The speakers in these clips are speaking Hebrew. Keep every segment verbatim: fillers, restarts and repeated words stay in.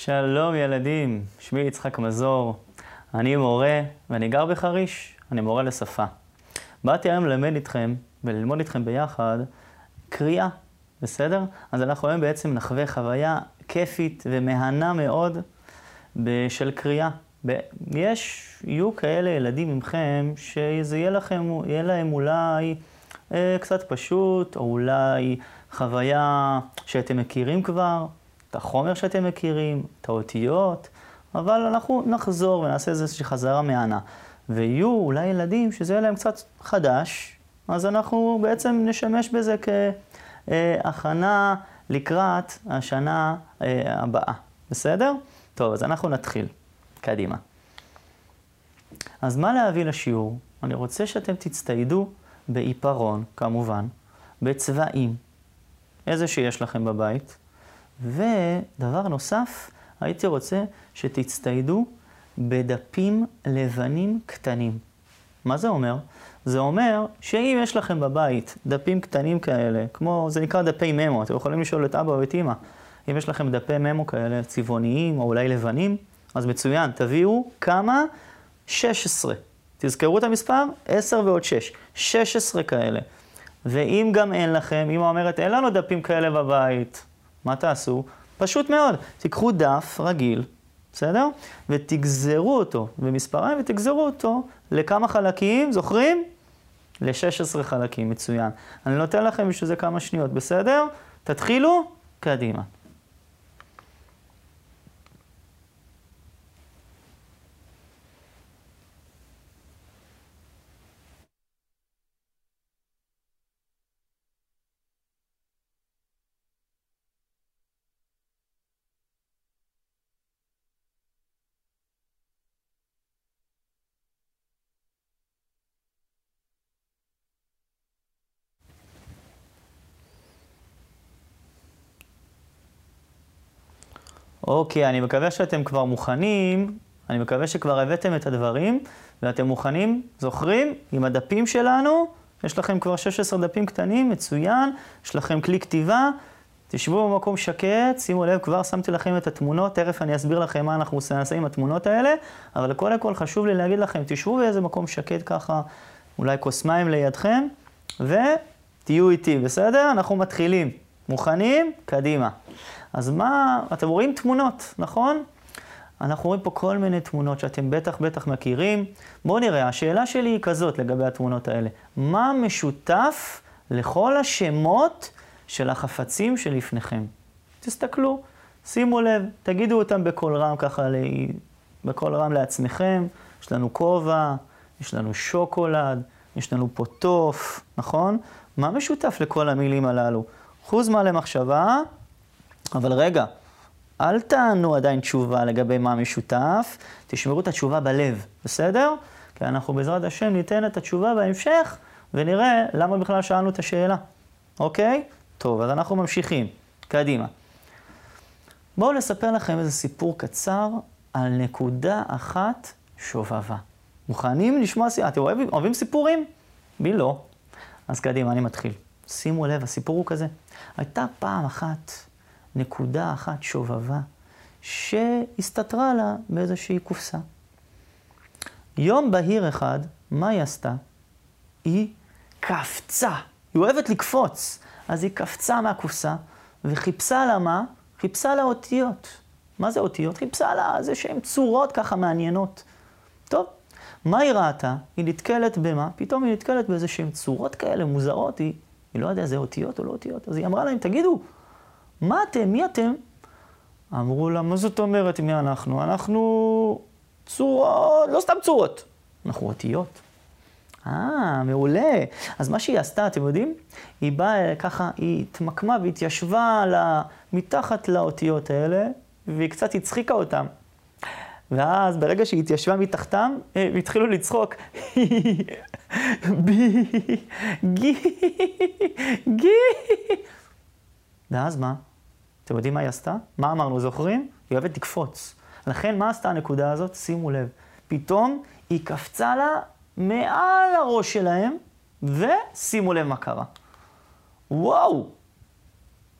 שלום ילדים, שמי יצחק מזור, אני מורה ואני גר בחריש, אני מורה לשפה. באתי היום ללמד איתכם וללמוד איתכם ביחד קריאה, בסדר? אז אנחנו היום בעצם נחווה חוויה כיפית ומהנה מאוד של קריאה. יש, יהיו כאלה ילדים ממכם שזה יהיה לכם, יהיה להם אולי אה, קצת פשוט, או אולי חוויה שאתם מכירים כבר, את החומר שאתם מכירים, את האותיות, אבל אנחנו נחזור ונעשה איזושהי חזרה מהנה. ויהיו אולי ילדים שזה יהיה להם קצת חדש, אז אנחנו בעצם נשמש בזה כהכנה לקראת השנה הבאה. בסדר? טוב, אז אנחנו נתחיל. קדימה. אז מה להביא לשיעור? אני רוצה שאתם תצטיידו בעיפרון, כמובן, בצבעים, איזה שיש לכם בבית. ודבר נוסף, הייתי רוצה שתצטיידו בדפים לבנים קטנים. מה זה אומר? זה אומר שאם יש לכם בבית דפים קטנים כאלה, כמו, זה נקרא דפי ממו, אתם יכולים לשאול את אבא או את אמא, אם יש לכם דפי ממו כאלה, צבעוניים או אולי לבנים, אז מצוין, תביאו כמה? שש עשרה. תזכרו את המספר? עשר ועוד שש. שש עשרה כאלה. ואם גם אין לכם, אמא אומרת, אין לנו דפים כאלה בבית, מה תעשו? פשוט מאוד. תיקחו דף רגיל, בסדר? ותגזרו אותו במספריים ותגזרו אותו לכמה חלקים, זוכרים? ל-שש עשרה חלקים, מצוין. אני נותן לכם בשביל זה כמה שניות, בסדר? תתחילו, קדימה. אוקיי, אני מקווה שאתם כבר מוכנים, אני מקווה שכבר הבאתם את הדברים, ואתם מוכנים, זוכרים, עם הדפים שלנו, יש לכם כבר שש עשרה דפים קטנים, מצוין, יש לכם כלי כתיבה, תשבו במקום שקט, שימו לב, כבר שמתי לכם את התמונות, תכף אני אסביר לכם מה אנחנו נעשה עם התמונות האלה, אבל קודם כל חשוב לי להגיד לכם, תשבו באיזה מקום שקט ככה, אולי כוס מים לידכם, ותהיו איתי, בסדר? אנחנו מתחילים. מוכנים? קדימה. אז מה, אתם רואים תמונות, נכון? אנחנו רואים פה כל מיני תמונות שאתם בטח בטח מכירים. בואו נראה, השאלה שלי היא כזאת לגבי התמונות האלה. מה משותף לכל השמות של החפצים שלפניכם? תסתכלו, שימו לב, תגידו אותם בקול רם ככה, בקול רם לעצמכם. יש לנו כובע, יש לנו שוקולד, יש לנו פה טוף, נכון? מה משותף לכל המילים הללו? קחו זמן למחשבה, אבל רגע, אל תענו עדיין תשובה לגבי מה משותף, תשמרו את התשובה בלב, בסדר? כי אנחנו בעזרת השם ניתן את התשובה בהמשך, ונראה למה בכלל שאלנו את השאלה. אוקיי? טוב, אז אנחנו ממשיכים. קדימה. בואו נספר לכם איזה סיפור קצר על נקודה אחת שובבה. מוכנים לשמוע סיפור? אתם אוהבים, אוהבים סיפורים? בי לא. אז קדימה, אני מתחיל. שימו לב, הסיפור הוא כזה. הייתה פעם אחת נקודה אחת שובבה שהסתתרה לה באיזושהי קופסה. יום בהיר אחד, מה היא עשתה? היא קפצה. היא אוהבת לקפוץ. אז היא קפצה מהקופסה וחיפשה לה מה? חיפשה לה אותיות. מה זה אותיות? חיפשה לה איזה שהן צורות ככה מעניינות. טוב, מה היא ראתה? היא נתקלת במה? פתאום היא נתקלת באיזה שהן צורות כאלה מוזרות. היא, היא לא יודעת, זה אותיות או לא אותיות. אז היא אמרה להם, תגידו, מה אתם? מי אתם? אמרו לה, מה זאת אומרת מי אנחנו? אנחנו צורות, לא סתם צורות. אנחנו אותיות. אה, מעולה. אז מה שהיא עשתה, אתם יודעים? היא באה ככה, היא התמקמה והתיישבה לה, מתחת לאותיות האלה, והיא קצת הצחיקה אותם. ואז ברגע שהיא התיישבה מתחתם, הם התחילו לצחוק. בי, גי, גי. ואז מה? אתם יודעים מה היא עשתה? מה אמרנו, זוכרים? היא אוהבת לקפוץ. לכן, מה עשתה הנקודה הזאת? שימו לב. פתאום היא קפצה לה מעל הראש שלהם, ושימו לב מה קרה. וואו!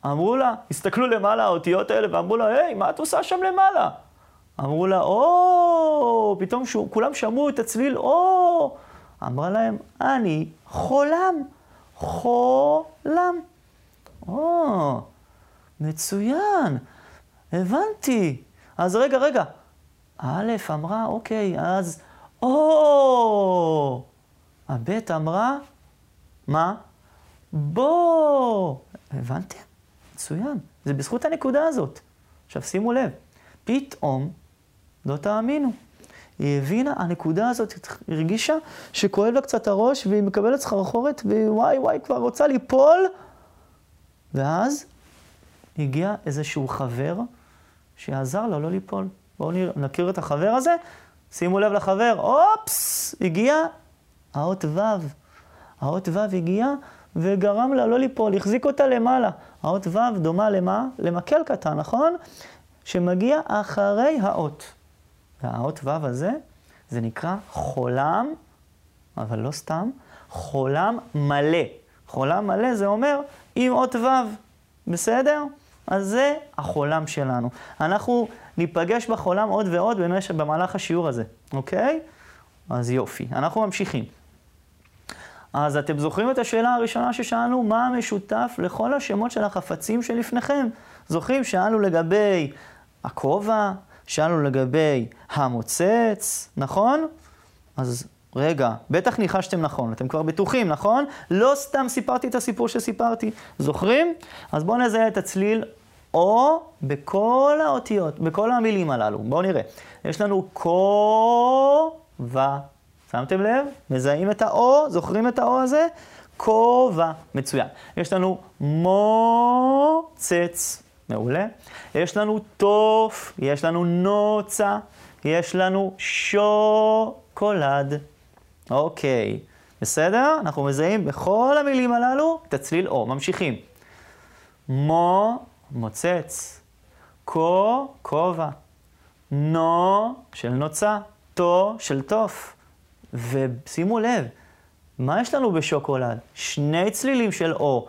אמרו לה, הסתכלו למעלה האותיות האלה ואמרו לה, היי, מה את עושה שם למעלה? אמרו לה, או, פתאום ש... כולם שמעו את הצליל, או, אמרה להם, אני חולם, חולם. או, מצוין, הבנתי. אז רגע, רגע. א' אמרה, אוקיי, אז, או, הב' אמרה, מה? בוא. הבנתם? מצוין. זה בזכות הנקודה הזאת. עכשיו שימו לב, פתאום, לא תאמינו, היא הבינה, הנקודה הזאת הרגישה שכואב לה קצת הראש והיא מקבלת סחרחורת ווואי וואי כבר רוצה ליפול. ואז הגיע איזשהו חבר שעזר לה לא ליפול. בואו נכיר את החבר הזה. שימו לב לחבר, אופס, הגיע האות ו'. האות ו' הגיע וגרם לה לא ליפול, החזיק אותה למעלה. האות ו' דומה למה? למקל קטן, נכון? שמגיע אחרי האות. והאות ו' הזה, זה נקרא חולם, אבל לא סתם, חולם מלא. חולם מלא זה אומר עם אות ו', בסדר? אז זה החולם שלנו. אנחנו ניפגש בחולם עוד ועוד במהלך השיעור הזה, אוקיי? אז יופי, אנחנו ממשיכים. אז אתם זוכרים את השאלה הראשונה ששאלנו, מה המשותף לכל השמות של החפצים שלפניכם? זוכרים? שאלנו לגבי הכובע, שאלנו לגבי המוצץ, נכון? אז רגע, בטח ניחשתם נכון, אתם כבר בטוחים, נכון? לא סתם סיפרתי את הסיפור שסיפרתי, זוכרים? אז בואו נזהה את הצליל או בכל האותיות, בכל המילים הללו. בואו נראה. יש לנו כובע. שמתם לב? מזהים את האו, זוכרים את האו הזה? כובע. מצוין. יש לנו מוצץ. מעולה. יש לנו תוף, יש לנו נוצה, יש לנו שוקולד. אוקיי. בסדר? אנחנו מזהים בכל המילים הללו את הצליל או. ממשיכים. מו, מוצץ. כו, כובע. נו, של נוצה. תו, של תוף. ושימו לב, מה יש לנו בשוקולד? שני צלילים של או.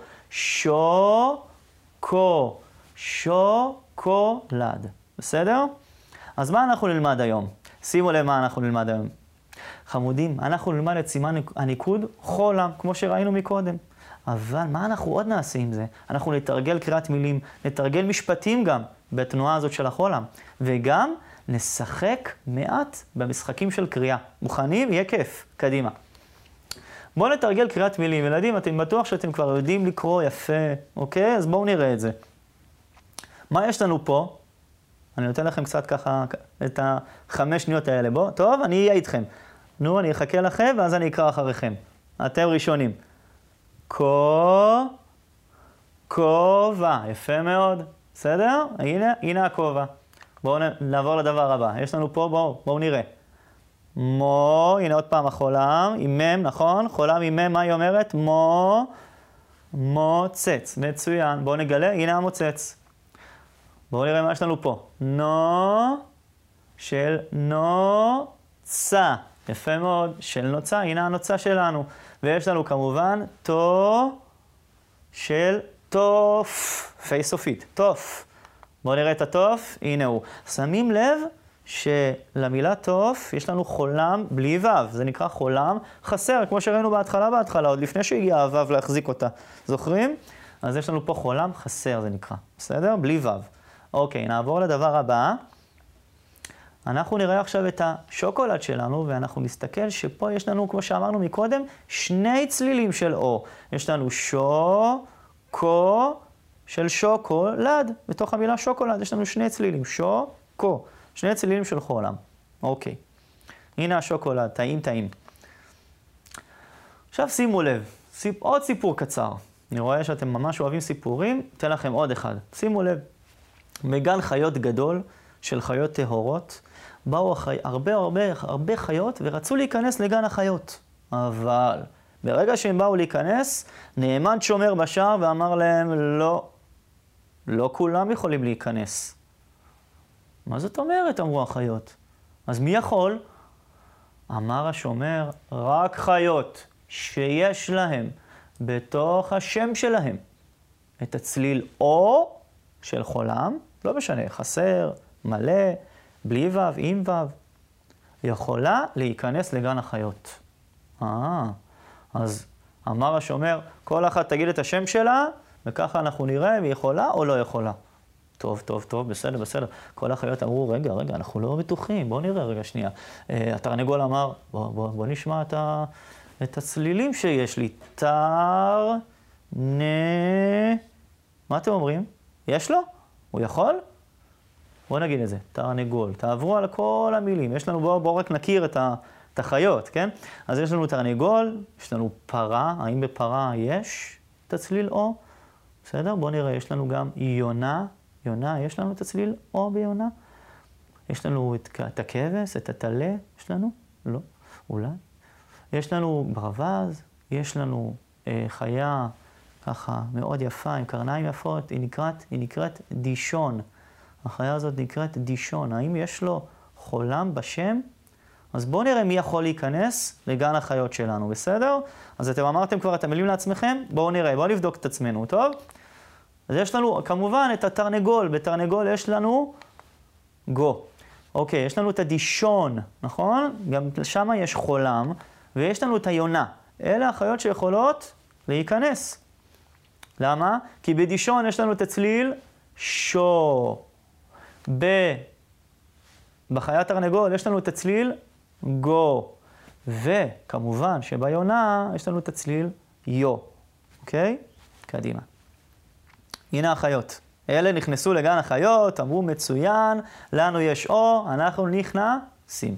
שוקו. שוקולד. בסדר? אז מה אנחנו נלמד היום? שימו לב מה אנחנו נלמד היום. חמודים, אנחנו נלמד את סימן הניקוד חולם, כמו שראינו מקודם. אבל מה אנחנו עוד נעשה עם זה? אנחנו נתרגל קריאת מילים, נתרגל משפטים גם בתנועה הזאת של החולם. וגם נשחק מעט במשחקים של קריאה. מוכנים? יהיה כיף. קדימה. בואו נתרגל קריאת מילים. ילדים, אתם בטוח שאתם כבר יודעים לקרוא יפה, אוקיי? אז בואו נראה את זה. מה יש לנו פה? אני נותן לכם קצת ככה את החמש שניות האלה. בואו, טוב, אני אהיה איתכם. נו, אני אחכה לכם ואז אני אקרא אחריכם. אתם ראשונים. כו, כובע. יפה מאוד. בסדר? הנה, הנה הכובע. בואו נעבור לדבר הבא. יש לנו פה, בואו, בואו נראה. מו, הנה עוד פעם החולם, עם מם, נכון? חולם עם מם, מה היא אומרת? מו, מוצץ. מצוין. בואו נגלה, הנה המוצץ. בואו נראה מה יש לנו פה. נו, של נוצה. יפה מאוד. של נוצה, הנה הנוצה שלנו. ויש לנו כמובן תו של תוף. פי סופית, תוף. בואו נראה את התוף, הנה הוא. שמים לב שלמילה תוף יש לנו חולם בלי וו, זה נקרא חולם חסר, כמו שראינו בהתחלה בהתחלה, עוד לפני שהגיע הוו להחזיק אותה. זוכרים? אז יש לנו פה חולם חסר, זה נקרא. בסדר? בלי וו. אוקיי, נעבור לדבר הבא. אנחנו נראה עכשיו את השוקולד שלנו, ואנחנו נסתכל שפה יש לנו, כמו שאמרנו מקודם, שני צלילים של או. יש לנו שו, קו, של שוקולד. בתוך המילה שוקולד יש לנו שני צלילים, שוקו, שני צלילים של חולם. אוקיי. הנה השוקולד, טעים טעים. עכשיו שימו לב, סיפ... עוד סיפור קצר. אני רואה שאתם ממש אוהבים סיפורים, אתן לכם עוד אחד. שימו לב, בגן חיות גדול של חיות טהורות, באו החי... הרבה הרבה הרבה חיות ורצו להיכנס לגן החיות. אבל ברגע שהם באו להיכנס, נאמן שומר בשער ואמר להם, לא, לא כולם יכולים להיכנס. מה זאת אומרת? אמרו החיות. אז מי יכול? אמר השומר, רק חיות שיש להם בתוך השם שלהם את הצליל או של חולם, לא משנה, חסר, מלא, בלי וו, עם וו, יכולה להיכנס לגן החיות. אה, אז אמר השומר, כל אחת תגיד את השם שלה, וככה אנחנו נראה אם היא יכולה או לא יכולה. טוב, טוב, טוב, בסדר, בסדר. כל החיות אמרו, רגע, רגע, אנחנו לא בטוחים, בואו נראה רגע שנייה. אה, התרנגול אמר, בוא, בוא, בוא נשמע את, ה, את הצלילים שיש לי. תר, נ... מה אתם אומרים? יש לו? הוא יכול? בואו נגיד את זה, תרנגול. תעברו על כל המילים. יש לנו, בואו בוא רק נכיר את, ה, את החיות, כן? אז יש לנו תרנגול, יש לנו פרה. האם בפרה יש את הצליל או? בסדר? בואו נראה, יש לנו גם יונה. יונה, יש לנו את הצליל או ביונה? יש לנו את, את הכבש, את הטלה, יש לנו? לא, אולי. יש לנו ברווז, יש לנו אה, חיה ככה מאוד יפה, עם קרניים יפות, היא נקראת, היא נקראת דישון. החיה הזאת נקראת דישון. האם יש לו חולם בשם? אז בואו נראה מי יכול להיכנס לגן החיות שלנו, בסדר? אז אתם אמרתם כבר את המילים לעצמכם? בואו נראה, בואו נבדוק את עצמנו, טוב? אז יש לנו כמובן את התרנגול, בתרנגול יש לנו גו. אוקיי, יש לנו את הדישון, נכון? גם שם יש חולם, ויש לנו את היונה. אלה החיות שיכולות להיכנס. למה? כי בדישון יש לנו את הצליל שו. ב... בחיית תרנגול יש לנו את הצליל גו. וכמובן שביונה יש לנו את הצליל יו. אוקיי? קדימה. הנה החיות. אלה נכנסו לגן החיות, אמרו מצוין, לנו יש או, אנחנו נכנסים.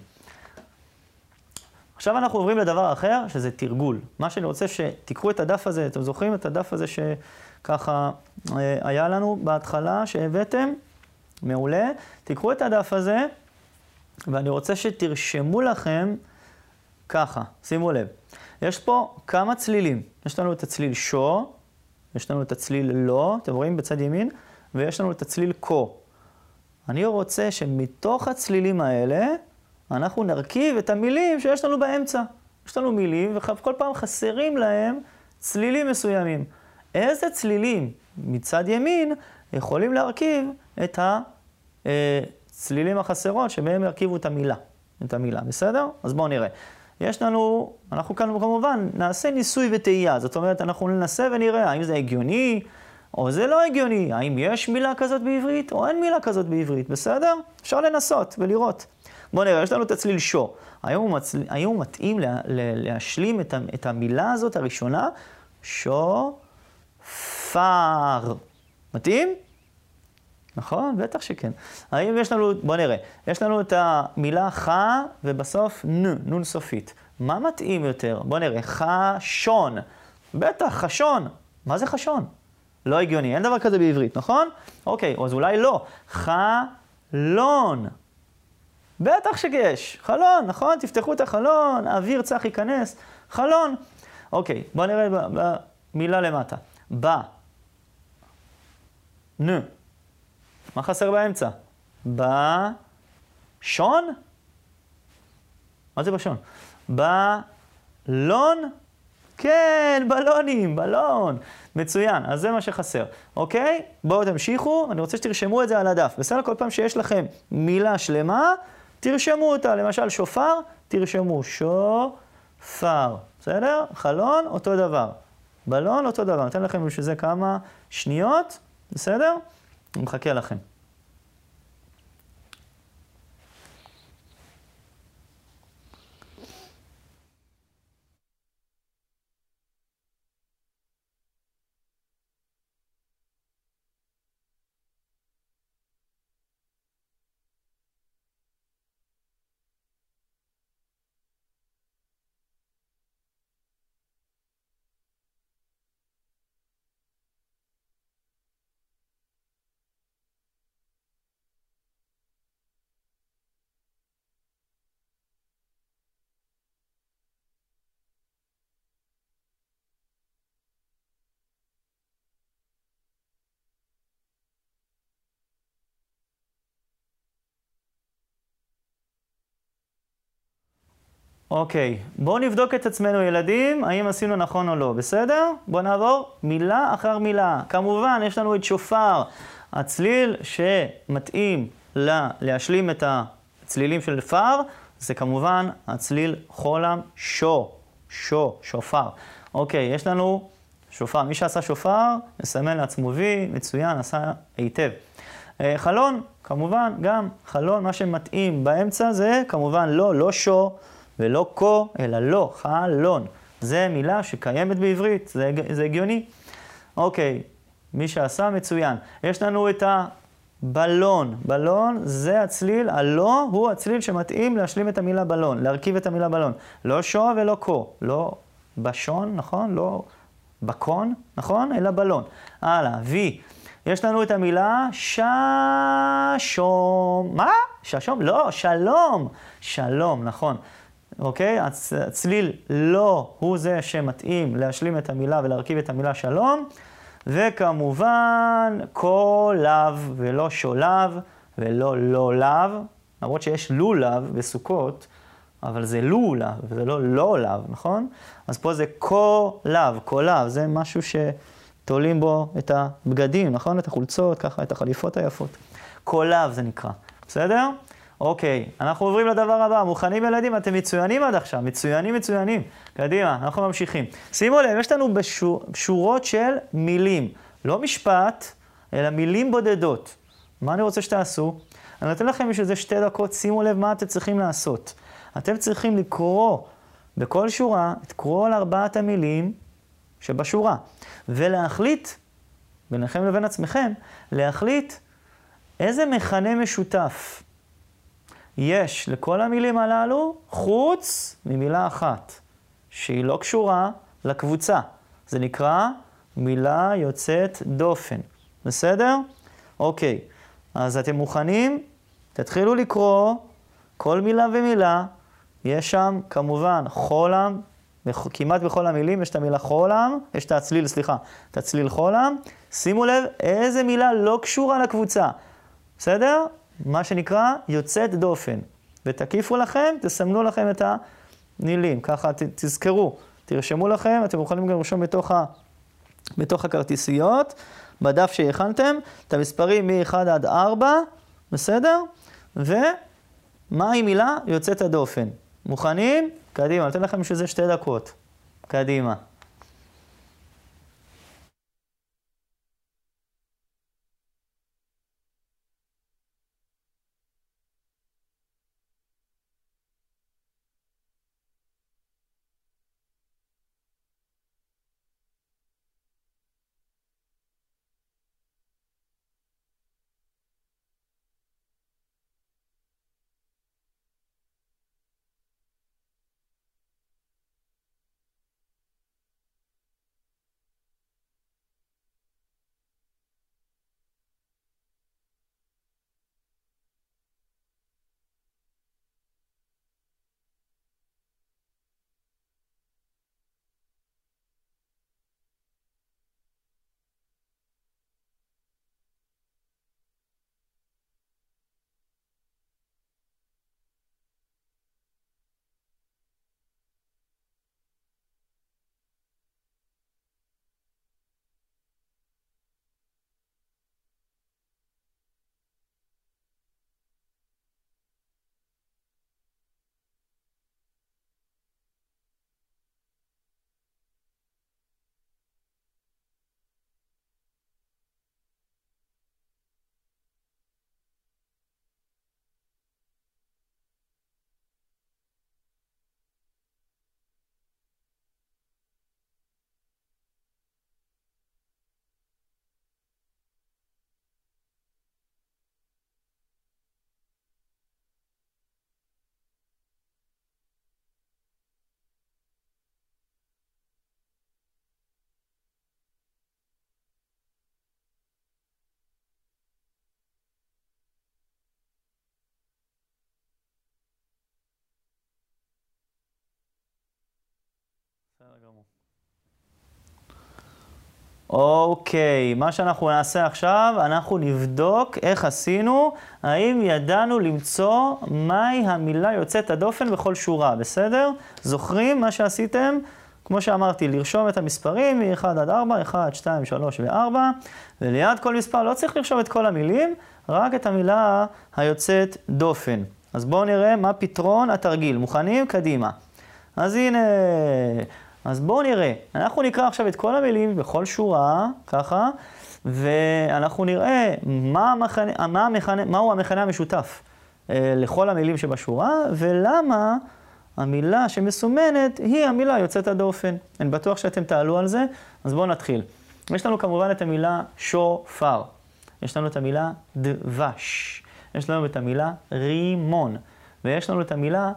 עכשיו אנחנו עוברים לדבר אחר, שזה תרגול. מה שאני רוצה שתיקחו את הדף הזה, אתם זוכרים את הדף הזה שככה אה, היה לנו בהתחלה שהבאתם? מעולה. תיקחו את הדף הזה, ואני רוצה שתרשמו לכם ככה, שימו לב. יש פה כמה צלילים. יש לנו את הצליל שו, יש לנו את הצליל לא, אתם רואים בצד ימין, ויש לנו את הצליל קו. אני רוצה שמתוך הצלילים האלה, אנחנו נרכיב את המילים שיש לנו באמצע. יש לנו מילים, וכל פעם חסרים להם צלילים מסוימים. איזה צלילים מצד ימין יכולים להרכיב את הצלילים החסרות שבהם ירכיבו את המילה. את המילה, בסדר? אז בואו נראה. יש לנו, אנחנו כאן כמובן נעשה ניסוי וטעייה, זאת אומרת אנחנו ננסה ונראה האם זה הגיוני או זה לא הגיוני, האם יש מילה כזאת בעברית או אין מילה כזאת בעברית, בסדר? אפשר לנסות ולראות. בואו נראה, יש לנו את הצליל שו, היום הוא, מצל... היום הוא מתאים לה... להשלים את, ה... את המילה הזאת הראשונה, שו, פר, מתאים? נכון? בטח שכן. האם יש לנו, בוא נראה, יש לנו את המילה ח ובסוף נ, נון סופית. מה מתאים יותר? בוא נראה, חשון. בטח, חשון. מה זה חשון? לא הגיוני, אין דבר כזה בעברית, נכון? אוקיי, אז אולי לא. חלון. בטח שיש. חלון, נכון? תפתחו את החלון, האוויר צריך להיכנס. חלון. אוקיי, בוא נראה במילה למטה. בא. נ. מה חסר באמצע? בשון? מה זה בשון? בלון? כן, בלונים, בלון. מצוין, אז זה מה שחסר. אוקיי? בואו תמשיכו, אני רוצה שתרשמו את זה על הדף. בסדר? כל פעם שיש לכם מילה שלמה, תרשמו אותה. למשל שופר, תרשמו שופר. בסדר? חלון, אותו דבר. בלון, אותו דבר. נתן לכם שזה כמה שניות. בסדר? אני מחכה לכם. אוקיי, בואו נבדוק את עצמנו ילדים, האם עשינו נכון או לא, בסדר? בואו נעבור מילה אחר מילה. כמובן, יש לנו את שופר, הצליל שמתאים לה, להשלים את הצלילים של פר, זה כמובן הצליל חולם שו, שו, שופר. אוקיי, יש לנו שופר. מי שעשה שופר, מסמן לעצמו וי, מצוין, עשה היטב. חלון, כמובן, גם חלון, מה שמתאים באמצע זה כמובן לא, לא שו ולא קו, אלא לא, חלון. זה מילה שקיימת בעברית, זה, זה הגיוני. אוקיי, מי שעשה מצוין. יש לנו את הבלון. בלון זה הצליל, הלא הוא הצליל שמתאים להשלים את המילה בלון, להרכיב את המילה בלון. לא שו ולא קו, לא בשון, נכון? לא בקון, נכון? אלא בלון. הלאה, וי. יש לנו את המילה ששום. מה? ששום? לא, שלום. שלום, נכון. אוקיי? הצליל לא הוא זה שמתאים להשלים את המילה ולהרכיב את המילה שלום. וכמובן, קולב ולא שולב ולא לא לב. למרות שיש לולב בסוכות, אבל זה לולב וזה לא לא לב, נכון? אז פה זה קולב, קולב. זה משהו ש... תולים בו את הבגדים, נכון? את החולצות, ככה, את החליפות היפות. קולב זה נקרא, בסדר? אוקיי, אנחנו עוברים לדבר הבא. מוכנים ילדים? אתם מצוינים עד עכשיו, מצוינים, מצוינים. קדימה, אנחנו ממשיכים. שימו לב, יש לנו בשור, שורות של מילים. לא משפט, אלא מילים בודדות. מה אני רוצה שתעשו? אני נותן לכם בשביל זה שתי דקות, שימו לב מה אתם צריכים לעשות. אתם צריכים לקרוא בכל שורה את כל ארבעת המילים שבשורה. ולהחליט, ביניכם לבין עצמכם, להחליט איזה מכנה משותף יש לכל המילים הללו, חוץ ממילה אחת, שהיא לא קשורה לקבוצה. זה נקרא מילה יוצאת דופן. בסדר? אוקיי. אז אתם מוכנים? תתחילו לקרוא כל מילה ומילה. יש שם כמובן חולם, כמעט בכל המילים יש את המילה חולם, יש את הצליל, סליחה, את הצליל חולם. שימו לב איזה מילה לא קשורה לקבוצה. בסדר? מה שנקרא יוצאת דופן. ותקיפו לכם, תסמנו לכם את המילים. ככה ת, תזכרו, תרשמו לכם, אתם יכולים גם לרשום בתוך, ה, בתוך הכרטיסיות, בדף שהכנתם, את המספרים מ-אחד עד ארבע, בסדר? ומהי מילה יוצאת הדופן. מוכנים? קדימה, נותן לכם שזה שתי דקות. קדימה. בסדר גמור. אוקיי, מה שאנחנו נעשה עכשיו, אנחנו נבדוק איך עשינו, האם ידענו למצוא מהי המילה יוצאת הדופן בכל שורה, בסדר? זוכרים מה שעשיתם? כמו שאמרתי, לרשום את המספרים מ-אחד עד ארבע, אחת, שתיים, שלוש ו-ארבע, וליד כל מספר לא צריך לרשום את כל המילים, רק את המילה היוצאת דופן. אז בואו נראה מה פתרון התרגיל. מוכנים? קדימה. אז הנה, אז בואו נראה. אנחנו נקרא עכשיו את כל המילים בכל שורה, ככה, ואנחנו נראה מה המכנה, מה המכנה, מהו המכנה המשותף אה, לכל המילים שבשורה, ולמה המילה שמסומנת היא המילה יוצאת הדופן. אני בטוח שאתם תעלו על זה, אז בואו נתחיל. יש לנו כמובן את המילה שופר. יש לנו את המילה דבש. יש לנו את המילה רימון. ויש לנו את המילה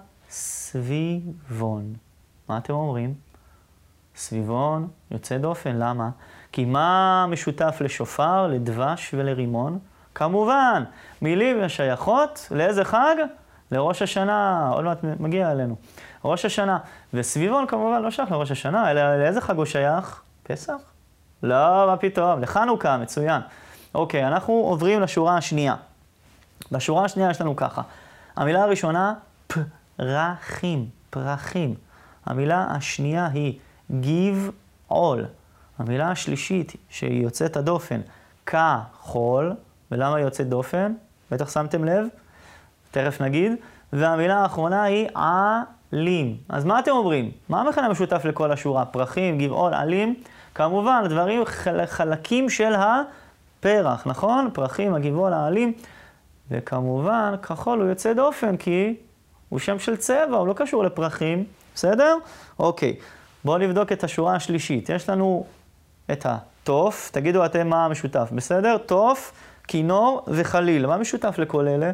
סביבון. מה אתם אומרים? סביבון יוצא דופן. למה? כי מה משותף לשופר, לדבש ולרימון? כמובן, מילים שייכות לאיזה חג? לראש השנה, עוד מעט מגיע אלינו. ראש השנה. וסביבון כמובן לא שייך לראש השנה, אלא לאיזה חג הוא שייך? פסח? לא, מה פתאום? לחנוכה, מצוין. אוקיי, אנחנו עוברים לשורה השנייה. בשורה השנייה יש לנו ככה. המילה הראשונה, פרחים, פרחים. המילה השנייה היא גבעול. המילה השלישית שהיא יוצאת הדופן, כחול. ולמה היא יוצאת דופן? בטח שמתם לב? תכף נגיד. והמילה האחרונה היא עלים. אז מה אתם אומרים? מה המכנה המשותף לכל השורה? פרחים, גבעול, עלים? כמובן, דברים חל... חלקים של הפרח, נכון? פרחים, הגבעול, העלים. וכמובן, כחול הוא יוצא דופן, כי הוא שם של צבע, הוא לא קשור לפרחים. בסדר? אוקיי. בואו נבדוק את השורה השלישית. יש לנו את התוף. תגידו אתם מה המשותף. בסדר? תוף, כינור וחליל. מה משותף לכל אלה?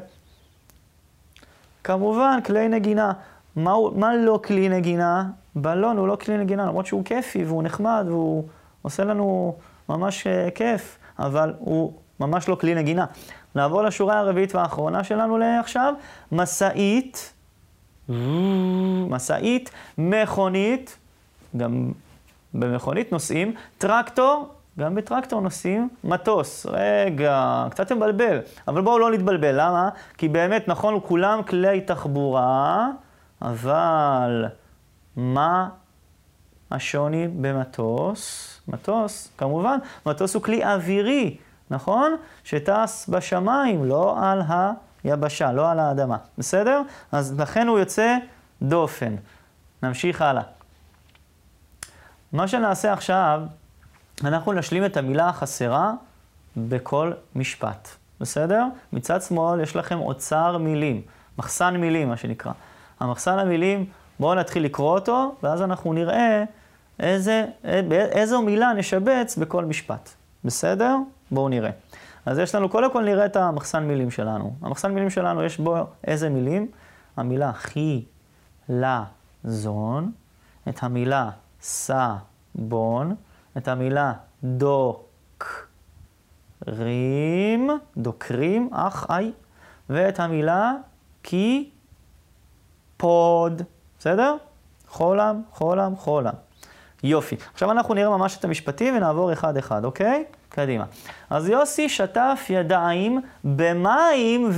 כמובן, כלי נגינה. מה, מה לא כלי נגינה? בלון הוא לא כלי נגינה, למרות שהוא כיפי והוא נחמד והוא עושה לנו ממש כיף, אבל הוא ממש לא כלי נגינה. נעבור לשורה הרביעית והאחרונה שלנו לעכשיו. מסעית, מסעית, מכונית, גם במכונית נוסעים, טרקטור, גם בטרקטור נוסעים, מטוס. רגע, קצת מבלבל, אבל בואו לא נתבלבל. למה? כי באמת נכון, כולם כלי תחבורה, אבל מה השוני במטוס? מטוס, כמובן, מטוס הוא כלי אווירי, נכון? שטס בשמיים, לא על היבשה, לא על האדמה. בסדר? אז לכן הוא יוצא דופן. נמשיך הלאה. מה שנעשה עכשיו, אנחנו נשלים את המילה החסרה בכל משפט. בסדר? מצד שמאל יש לכם אוצר מילים, מחסן מילים, מה שנקרא. המחסן המילים, בואו נתחיל לקרוא אותו, ואז אנחנו נראה איזה, איזו מילה נשבץ בכל משפט. בסדר? בואו נראה. אז יש לנו, קודם כל נראה את המחסן מילים שלנו. המחסן מילים שלנו יש בו איזה מילים? המילה חילזון, את המילה סבון, את המילה דוקרים, דוקרים, אח, אי, ואת המילה כי פוד, בסדר? חולם, חולם, חולם. יופי. עכשיו אנחנו נראה ממש את המשפטים ונעבור אחד אחד, אוקיי? קדימה. אז יוסי שטף ידיים במים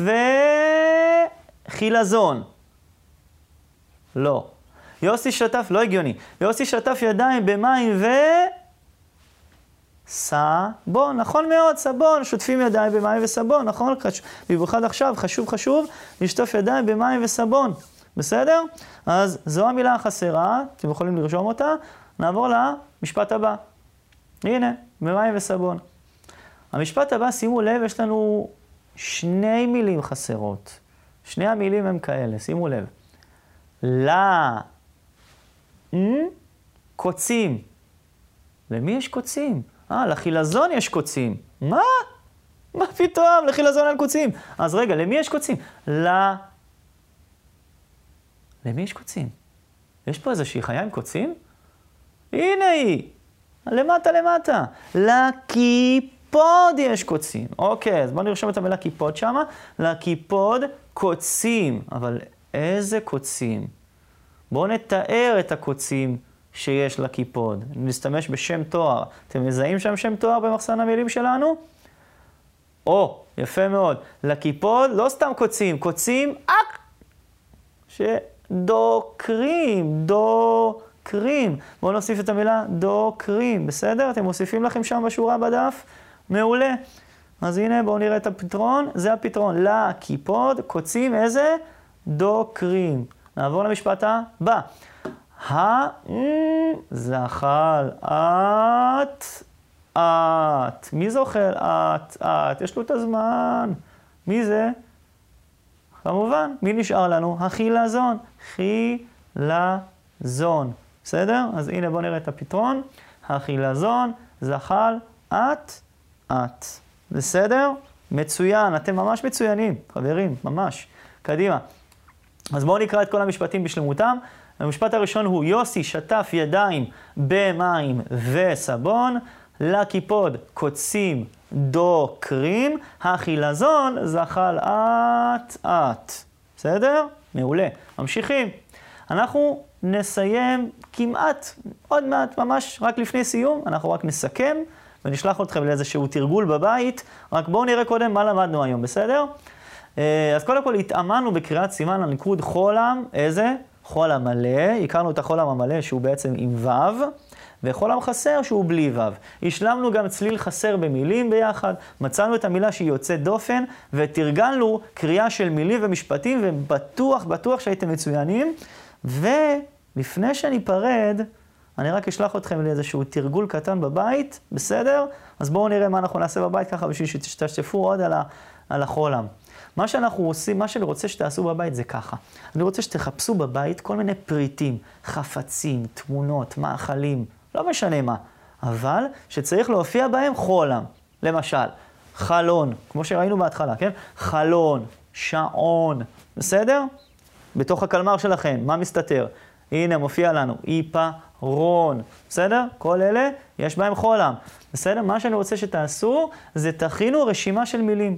וחילזון. לא. יוסי שטף, לא הגיוני. יוסי שטף ידיים במים ו... סבון, נכון מאוד, סבון, שוטפים ידיים במים וסבון, נכון? במיוחד עכשיו, חשוב חשוב, לשטוף ידיים במים וסבון. בסדר? אז זו המילה החסרה, אתם יכולים לרשום אותה. נעבור למשפט הבא. הנה, במים וסבון. המשפט הבא, שימו לב, יש לנו שני מילים חסרות. שני המילים הם כאלה, שימו לב. לה, קוצים. למי יש קוצים? אה, לחילזון יש קוצים. מה? מה פתאום? לחילזון אין קוצים. אז רגע, למי יש קוצים? ל... למי יש קוצים? יש פה איזושהי חיה עם קוצים? הנה היא. למטה למטה. לקיפוד יש קוצים. אוקיי, אז בואו נרשום את המילה קיפוד שמה. לקיפוד קוצים. אבל איזה קוצים? בואו נתאר את הקוצים שיש לקיפוד. נסתמש בשם תואר. אתם מזהים שם שם תואר במחסן המילים שלנו? או, יפה מאוד. לקיפוד לא סתם קוצים, קוצים אק! שדוקרים, דוקרים. בואו נוסיף את המילה דוקרים, בסדר? אתם מוסיפים לכם שם בשורה בדף? מעולה. אז הנה בואו נראה את הפתרון. זה הפתרון. לקיפוד קוצים איזה? דוקרים. נעבור למשפט הבא. הזחל, את, את. מי זוכר? את, את. יש לו את הזמן. מי זה? כמובן, מי נשאר לנו? החילזון. חילזון. בסדר? אז הנה בואו נראה את הפתרון. החילזון, זחל, את, את. בסדר? מצוין. אתם ממש מצוינים, חברים, ממש. קדימה. אז בואו נקרא את כל המשפטים בשלמותם. המשפט הראשון הוא יוסי שטף ידיים במים וסבון, לקיפוד קוצים דוקרים, החילזון זחל אט אט. בסדר? מעולה. ממשיכים. אנחנו נסיים כמעט, עוד מעט, ממש רק לפני סיום, אנחנו רק נסכם ונשלח אתכם לאיזשהו תרגול בבית. רק בואו נראה קודם מה למדנו היום, בסדר? אז קודם כל התאמנו בקריאת סימן על ניקוד חולם, איזה? חולם מלא, הכרנו את החולם המלא שהוא בעצם עם ו', וחולם חסר שהוא בלי ו'. השלמנו גם צליל חסר במילים ביחד, מצאנו את המילה שהיא יוצאת דופן, ותרגלנו קריאה של מילים ומשפטים, ובטוח, בטוח שהייתם מצוינים. ולפני שאני פרד, אני רק אשלח אתכם לאיזשהו תרגול קטן בבית, בסדר? אז בואו נראה מה אנחנו נעשה בבית ככה, בשביל שתשתפו עוד על, ה, על החולם. מה שאנחנו עושים, מה שאני רוצה שתעשו בבית זה ככה. אני רוצה שתחפשו בבית כל מיני פריטים, חפצים, תמונות, מאכלים, לא משנה מה. אבל שצריך להופיע בהם חולם. למשל, חלון, כמו שראינו בהתחלה, כן? חלון, שעון, בסדר? בתוך הקלמר שלכם, מה מסתתר? הנה, מופיע לנו, עיפרון, בסדר? כל אלה, יש בהם חולם. בסדר? מה שאני רוצה שתעשו, זה תכינו רשימה של מילים.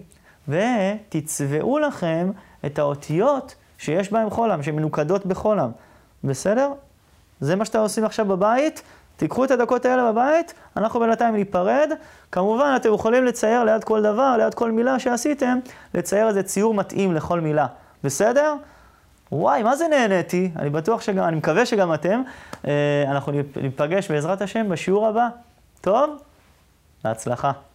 ותצבעו לכם את האותיות שיש בהם חולם, שמנוקדות בחולם. בסדר? זה מה שאתם עושים עכשיו בבית. תיקחו את הדקות האלה בבית, אנחנו בינתיים ניפרד. כמובן, אתם יכולים לצייר ליד כל דבר, ליד כל מילה שעשיתם, לצייר איזה ציור מתאים לכל מילה. בסדר? וואי, מה זה נהניתי? אני בטוח שגם, אני מקווה שגם אתם. אנחנו ניפגש בעזרת השם בשיעור הבא. טוב? בהצלחה.